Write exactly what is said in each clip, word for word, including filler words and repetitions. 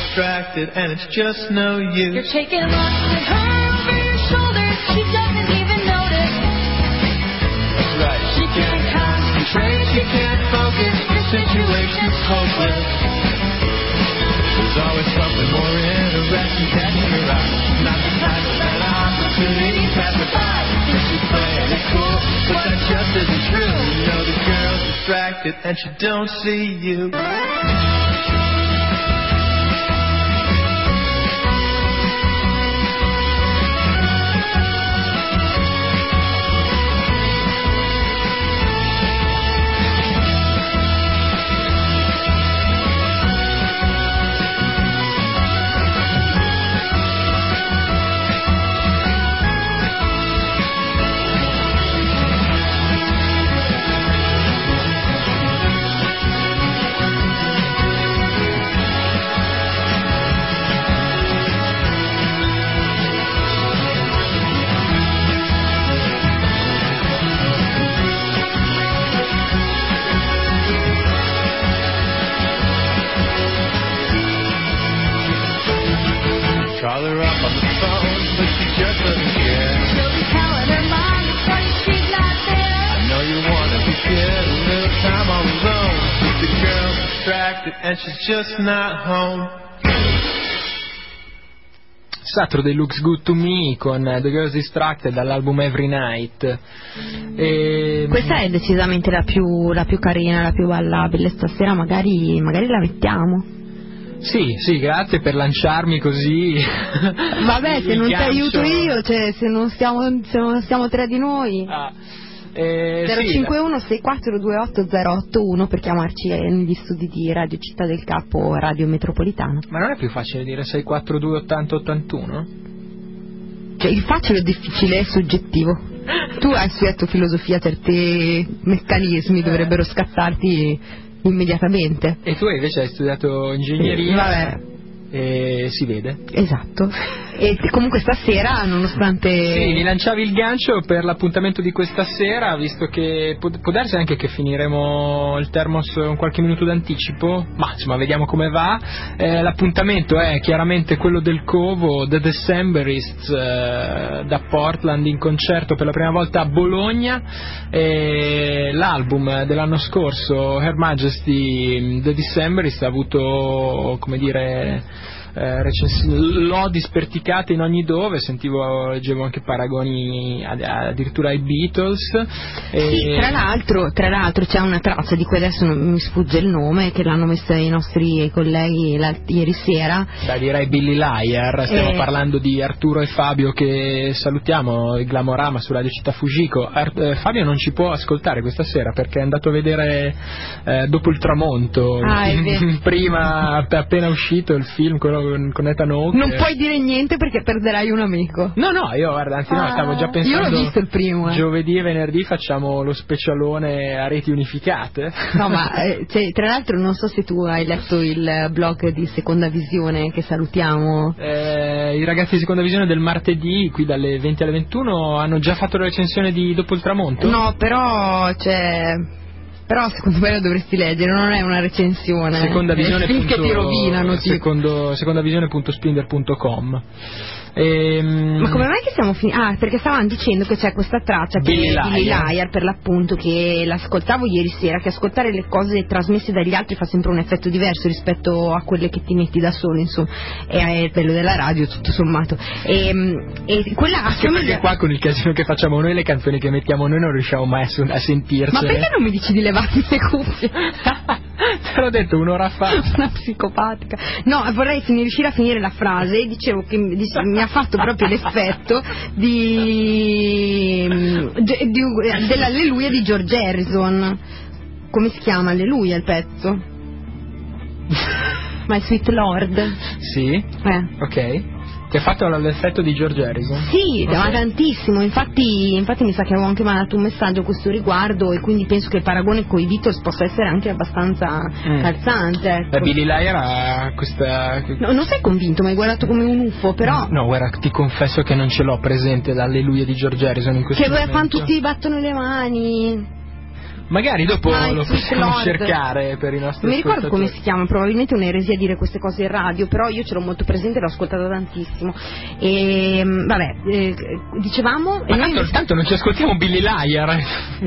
distracted and it's just no use. You're taking lots of her over your shoulders. She doesn't even notice. That's right. She can't concentrate, she can't focus. Your situation's hopeless. There's always something more interesting catching your eye. Not the type of an opportunity pass her by. And she's playing it cool, but that just isn't true. You know the girl's distracted and she don't see you. Call her up on the phone, but she just doesn't care. She'll be telling her mom it's funny she's not there. I know you wanna be good, a little time all alone. But the girl's distracted and she's just not home. Saturday Looks Good to Me con The Girls Distracted dall'album Every Night. E... questa è decisamente la più, la più carina, la più ballabile. Stasera magari, magari la mettiamo. Sì, sì, grazie per lanciarmi così. Vabbè, se non ti gancio. aiuto io, cioè se non stiamo, se non stiamo tre di noi. Ah, eh, zero cinque uno sì. sei quattro due otto zero otto uno per chiamarci negli studi di Radio Città del Capo, Radio Metropolitana. Ma non è più facile dire sei quattro due ottanta ottantuno? Cioè il facile è difficile, è soggettivo. Tu hai studiato filosofia, certi meccanismi dovrebbero scattarti immediatamente. E tu invece hai studiato ingegneria. Vabbè. E si vede. Esatto. E comunque stasera, nonostante... Sì, mi lanciavi il gancio per l'appuntamento di questa sera, visto che può, può darsi anche che finiremo il Termos un qualche minuto d'anticipo, ma insomma vediamo come va. Eh, l'appuntamento è chiaramente quello del Covo, The Decemberists, eh, da Portland in concerto per la prima volta a Bologna. E l'album dell'anno scorso, Her Majesty The Decemberists, ha avuto, come dire... Eh, recens- lodi sperticate in ogni dove, sentivo, leggevo anche paragoni ad- addirittura ai Beatles. E... Sì, tra l'altro, tra l'altro c'è una traccia di cui adesso non mi sfugge il nome, che l'hanno messa i nostri colleghi la- ieri sera. Beh, direi Billy Liar, stiamo eh... parlando di Arturo e Fabio che salutiamo, il Glamorama su Radio Città Fujiko. Ar- eh, Fabio non ci può ascoltare questa sera perché è andato a vedere eh, Dopo il tramonto, ah, prima appena uscito il film quello con, con Ethan Hawke. Non puoi dire niente perché perderai un amico. No, no, io guarda, anzi ah, no, stavo già pensando. Io l'ho visto il primo. Eh. Giovedì e venerdì facciamo lo specialone a reti unificate. No, ma eh, cioè, tra l'altro non so se tu hai letto il blog di Seconda Visione, che salutiamo. Eh, I ragazzi di Seconda Visione del martedì, qui dalle venti alle ventuno, hanno già fatto la recensione di Dopo il tramonto? No, però cioè però secondo me lo dovresti leggere, non è una recensione. Seconda Visione. Film che ti rovinano, secondo, secondavisione punto splinder punto com. Ehm... Ma come mai che siamo finiti? Ah, perché stavamo dicendo che c'è questa traccia che Billy è Billy Liar. Liar, per l'appunto, che l'ascoltavo ieri sera, che ascoltare le cose trasmesse dagli altri fa sempre un effetto diverso rispetto a quelle che ti metti da solo, insomma, e è quello della radio tutto sommato. E, e quella Anche perché qua con il casino che facciamo noi, le canzoni che mettiamo noi non riusciamo mai a sentircele. Ma perché non mi dici di levarmi le cuffie? Te l'ho detto un'ora fa. Una psicopatica. No, vorrei fin- riuscire a finire la frase e dicevo che mi, dice- mi ha fatto proprio l'effetto di, di, di dell'Alleluia di George Harrison. Come si chiama Alleluia il pezzo? My Sweet Lord. Sì. Eh. Ok. Ti ha fatto l'effetto di George Harrison? Sì, okay. Ma tantissimo, infatti, infatti mi sa che avevo anche mandato un messaggio a questo riguardo e quindi penso che il paragone con i Beatles possa essere anche abbastanza mm. calzante. Ecco. La Billy Liar ha questa... No, non sei convinto, mi hai guardato come un U F O, però... No, guarda, ti confesso che non ce l'ho presente l'Alleluia di George Harrison in questo che momento. Che fanno tutti, battono le mani... Magari dopo My lo Sweet possiamo Lord. cercare per i nostri Non mi ricordo come ascoltatori. si chiama, probabilmente è un'eresia dire queste cose in radio, però io ce l'ho molto presente e l'ho ascoltata tantissimo. E mh, vabbè, eh, dicevamo... Ma e noi tanto, invece- tanto non ci ascoltiamo Billy Liar.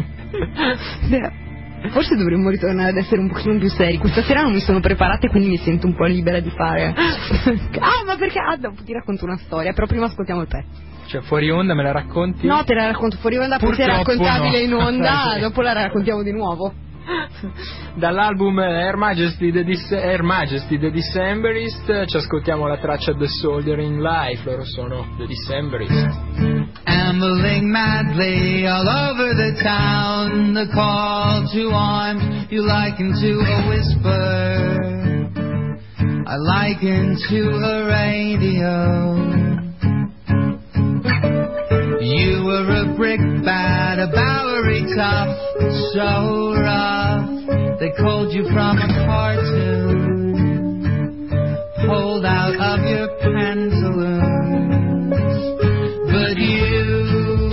Forse dovremmo ritornare ad essere un pochino più seri. Questa sera non mi sono preparata e quindi mi sento un po' libera di fare. Ah, ma perché? Ah, dopo ti racconto una storia, però prima ascoltiamo il pezzo. Cioè, fuori onda me la racconti? No, te la racconto fuori onda, poi se è Purtroppo raccontabile no. in onda, Sì. dopo la raccontiamo di nuovo. Dall'album Her Majesty The, Dis- Her Majesty The Decemberist ci ascoltiamo la traccia The Soldering Life. Loro sono The Decemberist. Ambling madly all over the town, the call to arms you liken to a whisper, I liken to a radio. You were a brickbat, a Bowery tough, so rough they called you from a cartoon, pulled out of your pantaloons. But you,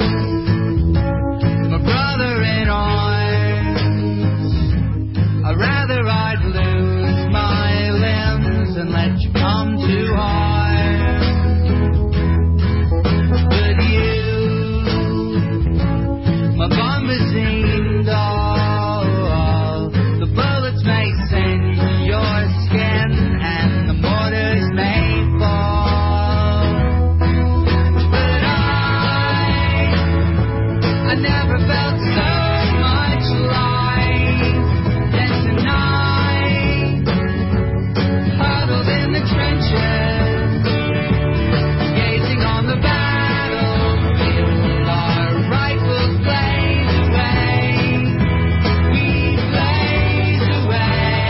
my brother in arms, I'd rather I'd lose my limbs than let you come to harm. But you, my bombazine doll, the bullets may singe your skin and the mortars may fall. But I, I never felt so much alive than tonight, huddled in the trenches, gazing on the battlefield, our rifles blaze away, we blaze away.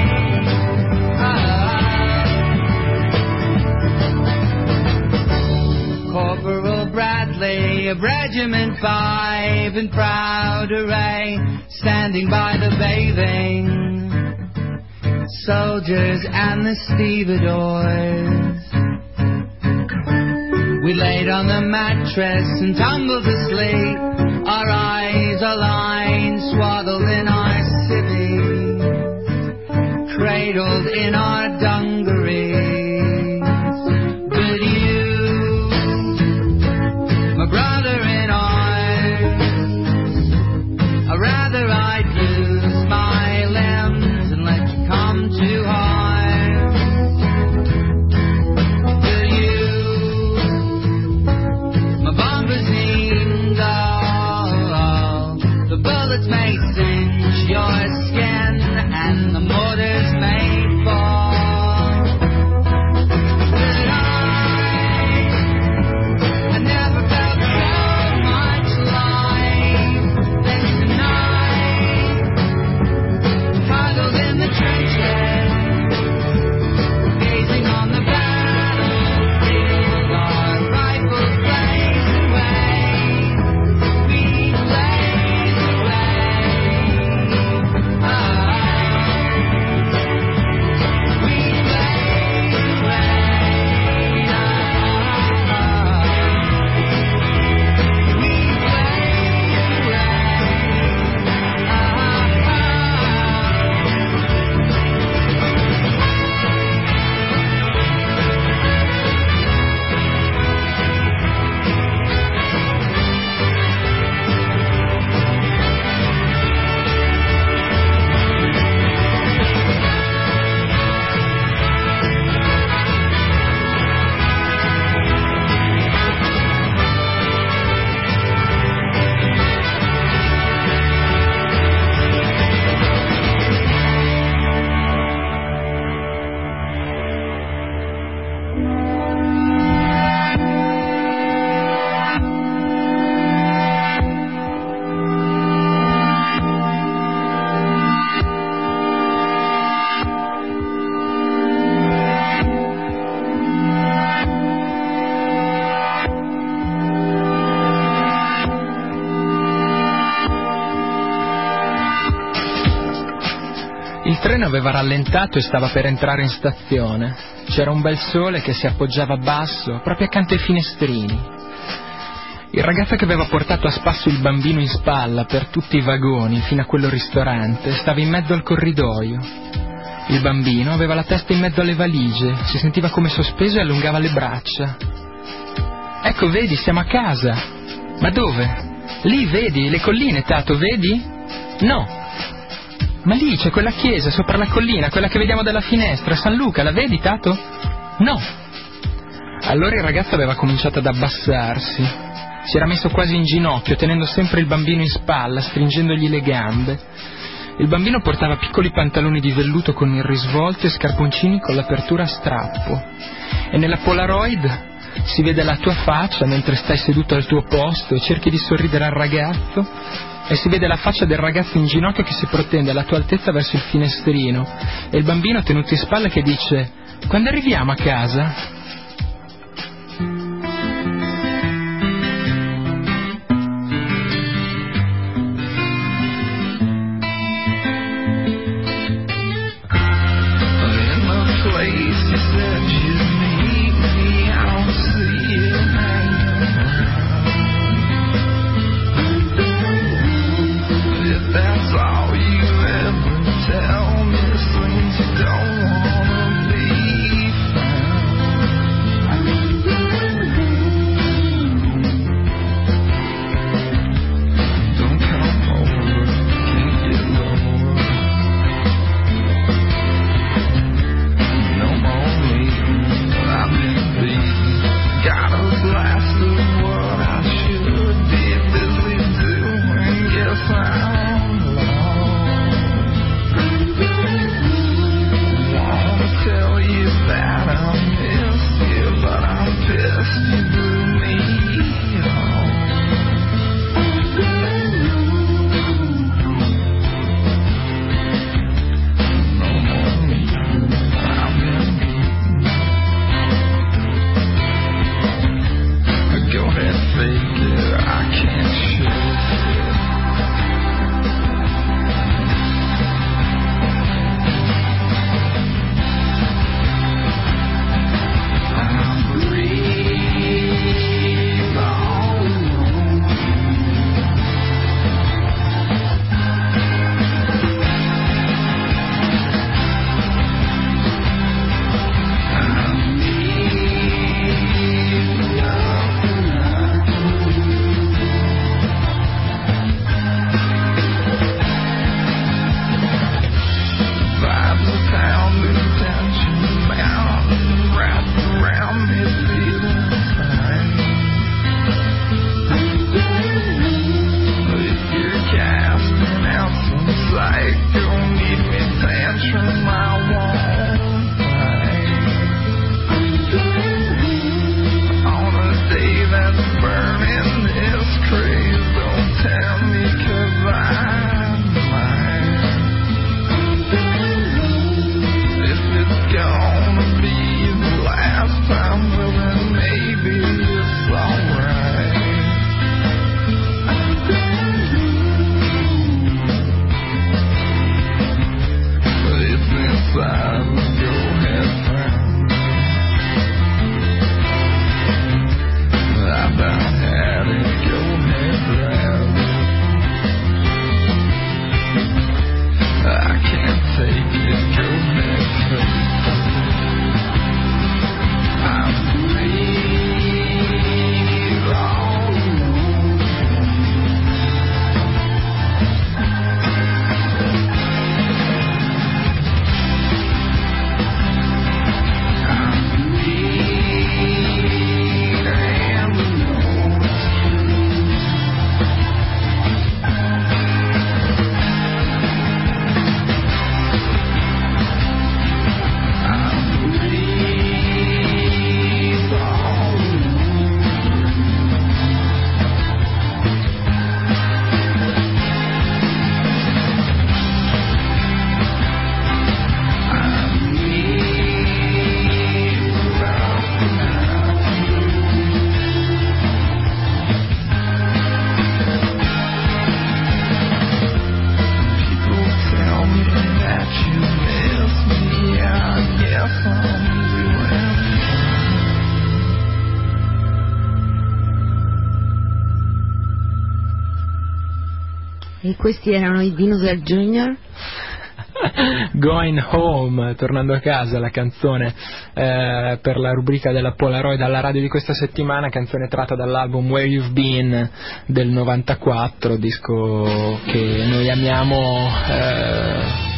Ah. Corporal Bradley of Regiment Five in proud array, standing by the bathing soldiers and the stevedores. We laid on the mattress and tumbled to sleep, our eyes aligned, swaddled in our civvies, cradled in our dungarees. But you, my brother in arms, I'd rather I'd lose my limbs than let you come to harm. But you, my bombazine doll, the bullets may singe your skin and the mortars may fall. But I, I never felt so much alive than tonight, huddled in the trenches, gazing on the battlefield, our rifles blaze away, we blaze away. Ah, we blaze away. Ah, we blaze away. Il treno aveva rallentato e stava per entrare in stazione. C'era un bel sole che si appoggiava basso proprio accanto ai finestrini. Il ragazzo che aveva portato a spasso il bambino in spalla per tutti i vagoni fino a quello ristorante stava in mezzo al corridoio. Il bambino aveva la testa in mezzo alle valigie, si sentiva come sospeso e allungava le braccia. Ecco, vedi, siamo a casa. Ma dove? Lì, vedi, le colline, Tato, vedi? No. Ma lì c'è quella chiesa sopra la collina, quella che vediamo dalla finestra, San Luca, la vedi, Tato? No. Allora il ragazzo aveva cominciato ad abbassarsi. Si era messo quasi in ginocchio, tenendo sempre il bambino in spalla, stringendogli le gambe. Il bambino portava piccoli pantaloni di velluto con il risvolto e scarponcini con l'apertura a strappo. E nella Polaroid si vede la tua faccia mentre stai seduto al tuo posto e cerchi di sorridere al ragazzo, e si vede la faccia del ragazzo in ginocchio che si protende alla tua altezza verso il finestrino, e il bambino tenuto in spalla che dice: quando arriviamo a casa? Tell me things you don't wanna be found. E questi erano i Dinosaur Junior? Going Home, tornando a casa, la canzone eh, per la rubrica della Polaroid alla radio di questa settimana, canzone tratta dall'album Where You've Been del novantaquattro, disco che noi amiamo eh,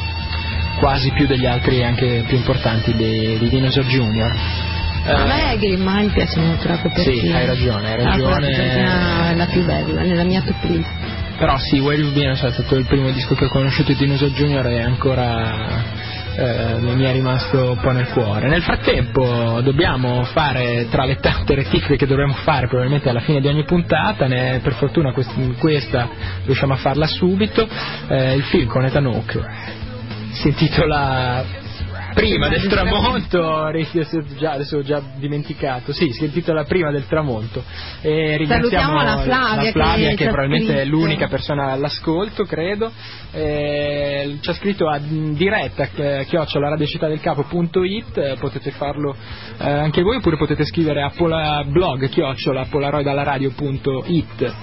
quasi più degli altri, anche più importanti dei, dei Dinosaur Junior. A me Green Mile piace molto la copertina. Sì, hai ragione, hai La ragione. copertina è la più bella, nella mia top list. Però sì, Where You've Been è stato il primo disco che ho conosciuto di Dinosaur Junior e ancora eh, mi è rimasto un po' nel cuore. Nel frattempo dobbiamo fare, tra le tante rettifiche che dovremo fare probabilmente alla fine di ogni puntata, ne, per fortuna quest- questa riusciamo a farla subito, eh, il film con Ethan Hawke si intitola Prima del tramonto, adesso già, adesso ho già dimenticato, sì, si intitola Prima del tramonto. E ringraziamo Salutiamo la Flavia, la Flavia che, che che probabilmente è scritto. l'unica persona all'ascolto, credo. Eh, ci ha scritto a diretta eh, chiocciola radiocittadelcapo punto it, eh, potete farlo eh, anche voi, oppure potete scrivere a pola, blog chiocciola polaroidallaradio punto it.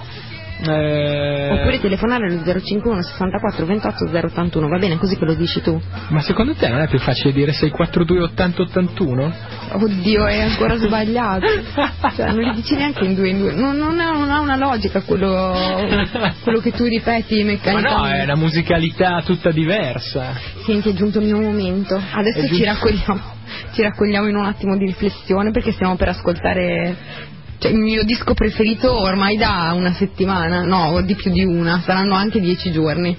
Eh... Oppure telefonare allo zero cinquantuno sessantaquattro ventotto zero ottantuno, va bene così che lo dici tu? Ma secondo te non è più facile dire sei quattro due ottanta ottantuno? Oddio, è ancora sbagliato. Cioè, non li dici neanche in due in due. Non, non, ha, non ha una logica quello, quello che tu ripeti meccanicamente. Ma no, è una musicalità tutta diversa. Senti, è giunto il mio momento. Adesso È ci giunto... raccogliamo, ci raccogliamo in un attimo di riflessione, perché stiamo per ascoltare... Cioè, il mio disco preferito ormai da una settimana, no, di più di una, saranno anche dieci giorni.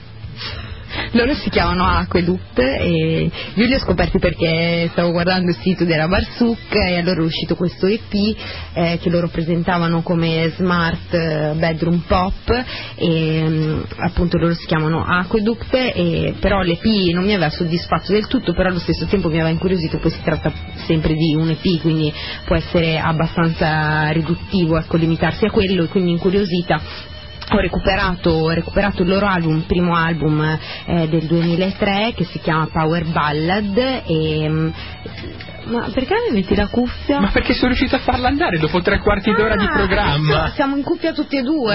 Loro si chiamano Aqueduct e io li ho scoperti perché stavo guardando il sito della Barsuk e allora è uscito questo E P eh, che loro presentavano come Smart Bedroom Pop e appunto loro si chiamano Aqueduct, e però l'E P non mi aveva soddisfatto del tutto, però allo stesso tempo mi aveva incuriosito. Poi si tratta sempre di un E P, quindi può essere abbastanza riduttivo, ecco, limitarsi a quello, e quindi incuriosita ho recuperato, ho recuperato il loro album, il primo album eh, del duemilatré, che si chiama Power Ballad. E ma perché mi metti la cuffia? Ma perché sono riuscito a farla andare dopo tre quarti ah, d'ora di programma. Siamo in cuffia tutti e due.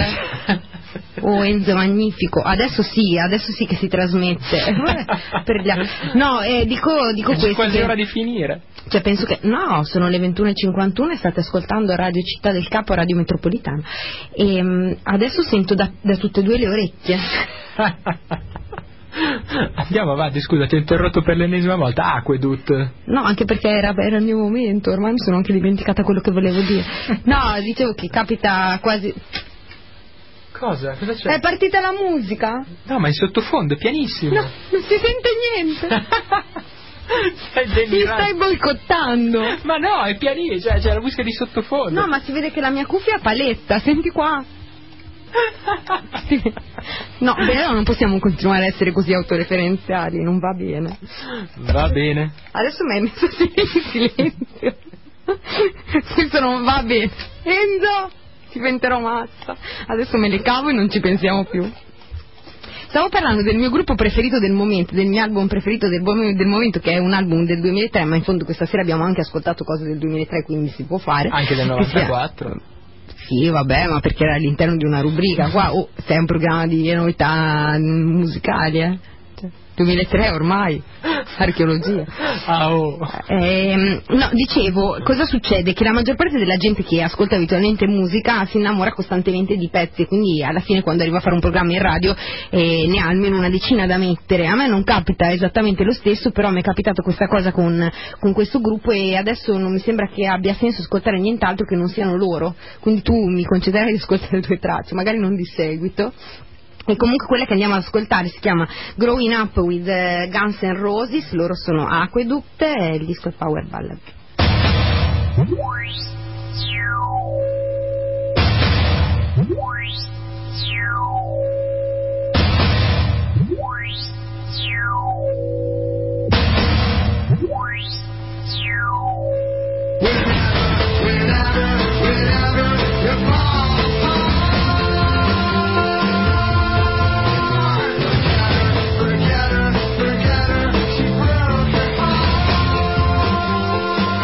Oh Enzo, magnifico. Adesso sì, adesso sì che si trasmette. Per gli... No, eh, dico, dico È questo. quasi che... ora di finire. Cioè penso che... No, sono le ventuno e cinquantuno e state ascoltando Radio Città del Capo, Radio Metropolitana. E um, adesso sento da, da tutte e due le orecchie. Andiamo avanti, scusa, ti ho interrotto per l'ennesima volta. Aqueduct. No, anche perché era, era il mio momento, ormai mi sono anche dimenticata quello che volevo dire. No, dicevo che capita quasi... Cosa? Cosa c'è? È partita la musica? No, ma in sottofondo, è pianissimo. No, non si sente niente. Stai Mi delirando. stai boicottando. Ma no, è pianissimo, cioè c'è la musica di sottofondo. No, ma si vede che la mia cuffia è paletta, senti qua. No, beh, non possiamo continuare a essere così autoreferenziali, non va bene. Va bene. Adesso mi hai messo in silenzio. Questo non va bene. Enzo, diventerò mazza. Adesso me le cavo e non ci pensiamo più. Stavo parlando del mio gruppo preferito del momento, del mio album preferito del, del momento, che è un album del duemilatré, ma in fondo questa sera abbiamo anche ascoltato cose del duemilatré, quindi si può fare. Anche del novantaquattro. Sì, vabbè, ma perché era all'interno di una rubrica. Qua, oh, sei un programma di novità musicali, eh? Cioè, duemilatré ormai, archeologia. Ah, oh. Eh, no, dicevo, cosa succede? Che la maggior parte della gente che ascolta abitualmente musica si innamora costantemente di pezzi, quindi alla fine quando arriva a fare un programma in radio eh, ne ha almeno una decina da mettere. A me non capita esattamente lo stesso, però mi è capitato questa cosa con, con questo gruppo e adesso non mi sembra che abbia senso ascoltare nient'altro che non siano loro, quindi tu mi concederai di ascoltare due tracce, magari non di seguito. E comunque quella che andiamo ad ascoltare si chiama Growing Up with uh, Guns N' Roses, loro sono Aqueduct e il disco è Power Ballad. Forget her, forget her, she broke her heart.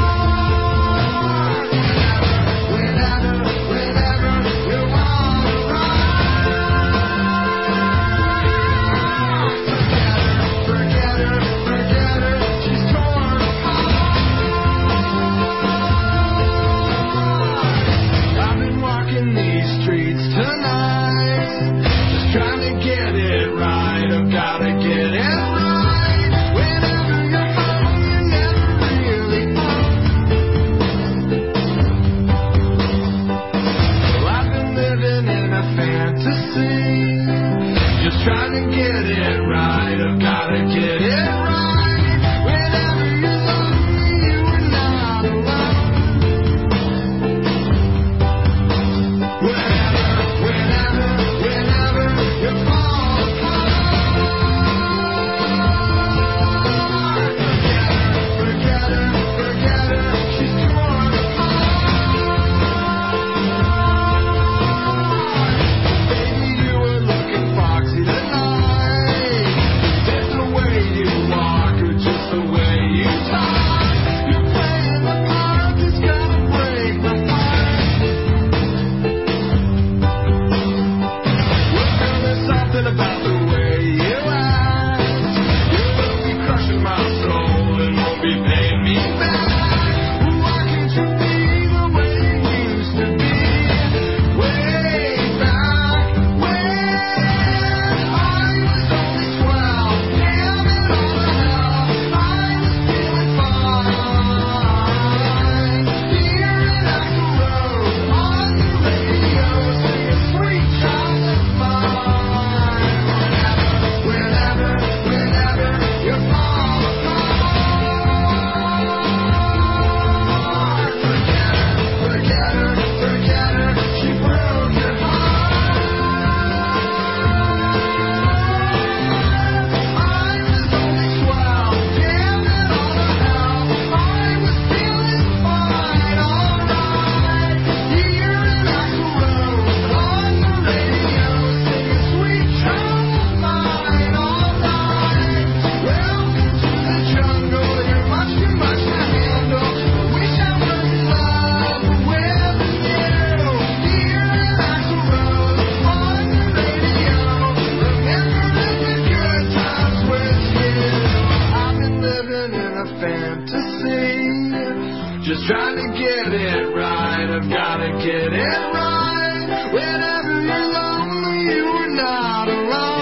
Whenever you're lonely, you're not alone.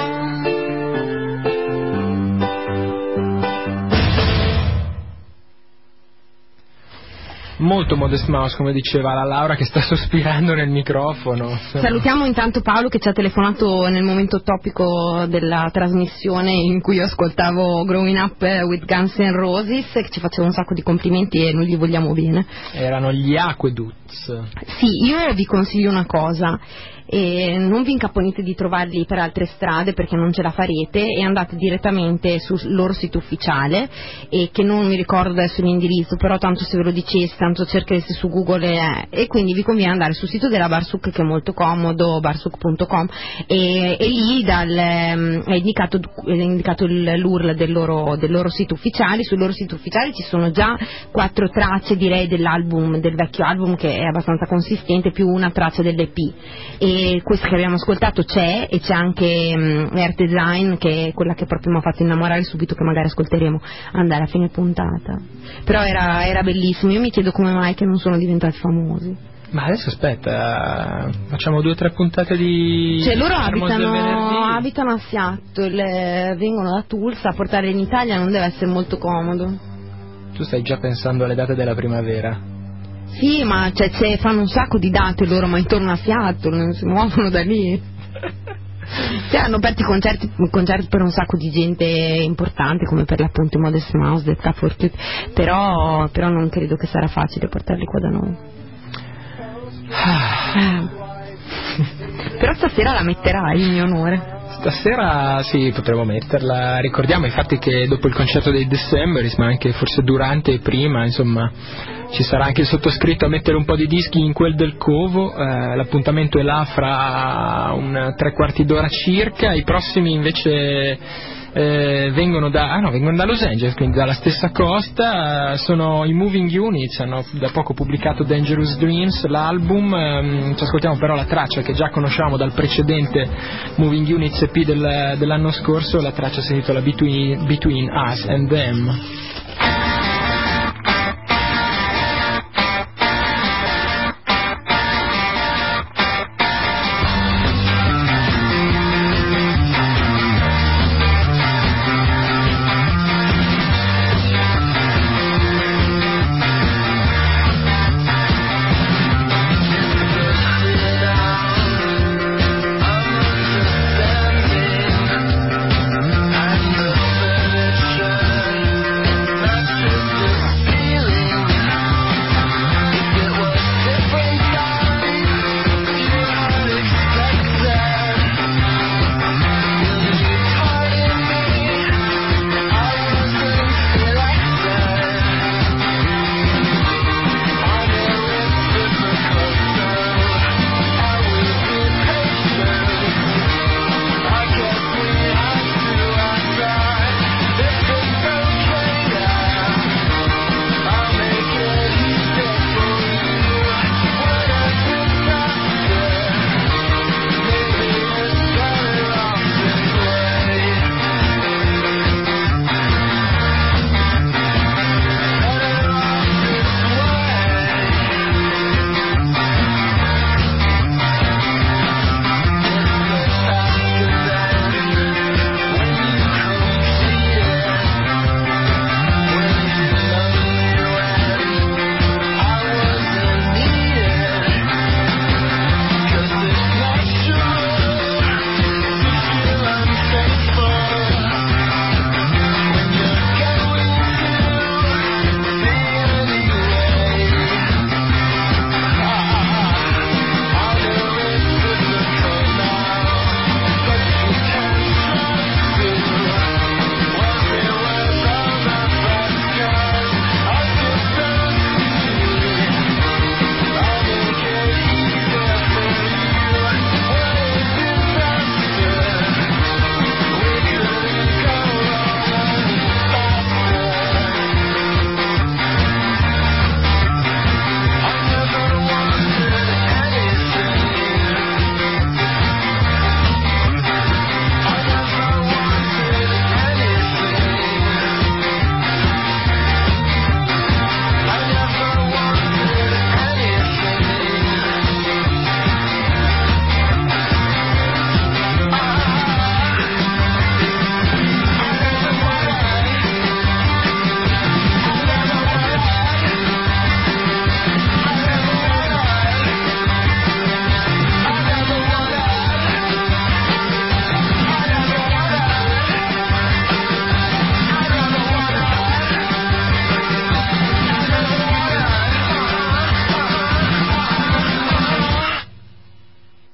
Molto Modest Mouse, come diceva la Laura che sta sospirando nel microfono. Salutiamo intanto Paolo che ci ha telefonato nel momento topico della trasmissione in cui io ascoltavo Growing Up with Guns N' Roses, che ci faceva un sacco di complimenti e noi gli vogliamo bene. Erano gli Aqueducts. Sì, io vi consiglio una cosa. E non vi incaponite di trovarli per altre strade perché non ce la farete e andate direttamente sul loro sito ufficiale, e che non mi ricordo adesso l'indirizzo, però tanto se ve lo dicessi, tanto cerchereste su Google, eh, e quindi vi conviene andare sul sito della Barsuk, che è molto comodo, barsuk punto com, e, e lì dal, eh, è indicato, è indicato l'U R L del loro, del loro sito ufficiale. Sul loro sito ufficiale ci sono già quattro tracce, direi, dell'album, del vecchio album, che è abbastanza consistente, più una traccia dell'E P. E questa che abbiamo ascoltato c'è, e c'è anche um, Earth Design, che è quella che proprio mi ha fatto innamorare subito, che magari ascolteremo andare a fine puntata. Però era, era bellissimo. Io mi chiedo come mai che non sono diventati famosi. Ma adesso aspetta, facciamo due o tre puntate di... Cioè loro Fermosi del abitano, venerdì. abitano a Seattle, vengono da Tulsa, a portare in Italia non deve essere molto comodo. Tu stai già pensando alle date della primavera. Sì, ma cioè, cioè, fanno un sacco di date loro, ma intorno a Seattle, non si muovono da lì. Cioè, hanno aperto i concerti, concerti per un sacco di gente importante, come per l'appunto i Modest Mouse, del Cup for Cute, però, però non credo che sarà facile portarli qua da noi. Eh. Però stasera la metterai in mio onore. Stasera sì, potremo metterla. Ricordiamo infatti che dopo il concerto dei Decemberis, ma anche forse durante e prima, insomma, ci sarà anche il sottoscritto a mettere un po' di dischi in quel del Covo. Eh, l'appuntamento è là fra un tre quarti d'ora circa. I prossimi invece eh, vengono da ah no, vengono da Los Angeles, quindi dalla stessa costa. Eh, sono i Moving Units, hanno da poco pubblicato Dangerous Dreams, l'album. Eh, ci ascoltiamo però la traccia che già conosciamo dal precedente Moving Units E P del, dell'anno scorso. La traccia si intitola Between, Between Us and Them.